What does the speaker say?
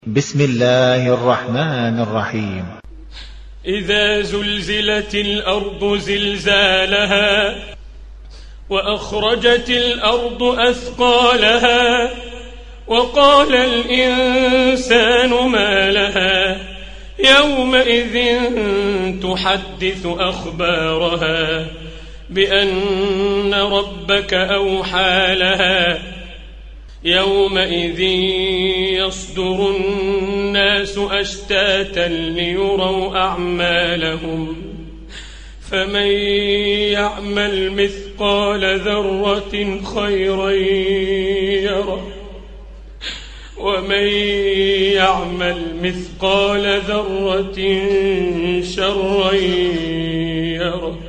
بسم الله الرحمن الرحيم. إذا زلزلت الأرض زلزالها وأخرجت الأرض أثقالها وقال الإنسان ما لها يومئذ تحدث أخبارها بأن ربك أوحى لها يومئذ يصدر الناس أشتاتا ليروا أعمالهم فمن يعمل مثقال ذرة خيرا يره ومن يعمل مثقال ذرة شرا يره.